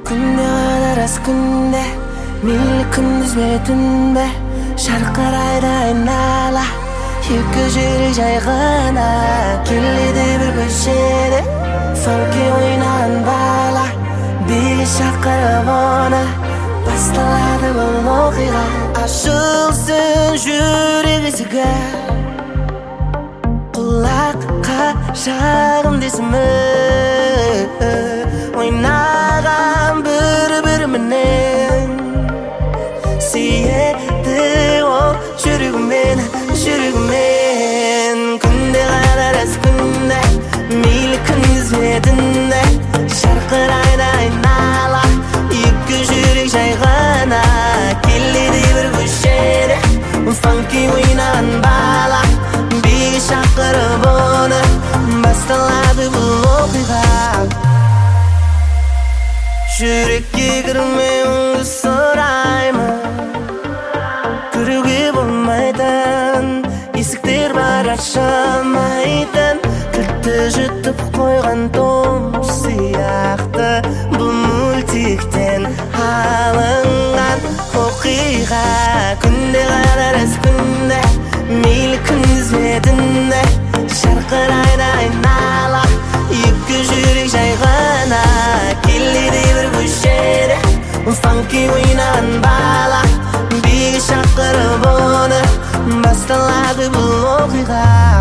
Күнде қадырас күнде, мейлі күндіз бе түн бе, шарқырайды айнала, екі жүрек жай ғана. Келеді бір көшеде, фанки ойнаған бала, биге шақырып оны, басталады бұл оқиға. Ашылсын жүрек есігі, құлаққа жағым десімі, ойнаған бір-біріменен сүйеді ол жүрегімен. Күнде қадырас күнде, мейлі күндіз бе түнде, шарқырайды айнала, екі жүрек жай ғана. Келеді бір көшеде, фанки ойнаған бала, биге шақырып оны, басталады бұл оқиға. Жүрекке кірмеуіңді сұраймын, кіруге болмайтын есіктер бар, ашылмайтын кілтті жұтып қойған том сияқты. Бұл мультиктен алынған оқиға. Күнде қадырас күнде, мейлі күндіз бе түнде, шарқырайды айнала, екі жүрек жай ғана. Келеді бір көшеде, фанки ойнаған бала, биге шақырып оны, басталады бұл оқиға.